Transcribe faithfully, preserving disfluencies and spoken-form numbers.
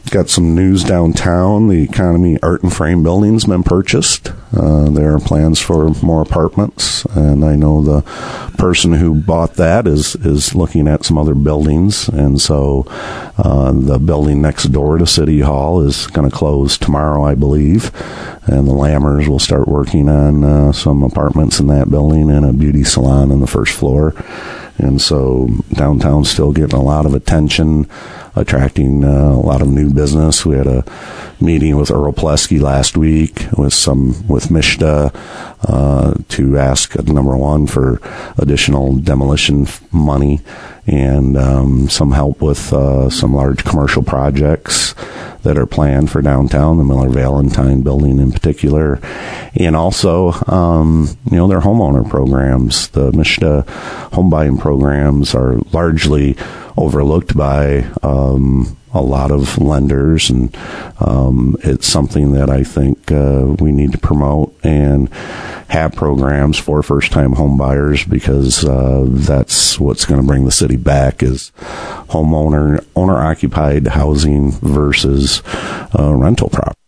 got some news downtown. The Economy Art and Frame building's been purchased. Uh, there are plans for more apartments, and I know the person who bought that is, is looking at some other buildings, and so uh, the building next door to City Hall is going to close tomorrow, I believe, and the Lammers will start working on uh, some apartments in that building and a beauty salon on the first floor. And so downtown's still getting a lot of attention, attracting uh, a lot of new business. We had a meeting with Earl Plesky last week with some with Mishta uh, to ask, number one, for additional demolition f- money and um, some help with uh, some large commercial projects that are planned for downtown, the Miller Valentine building in particular, and also, um, you know, their homeowner programs. The Mishta home buying programs are largely overlooked by um, a lot of lenders, and um, it's something that I think uh, we need to promote and have programs for first-time home buyers, because uh, that's what's going to bring the city back, is homeowner owner-occupied housing versus uh, rental property.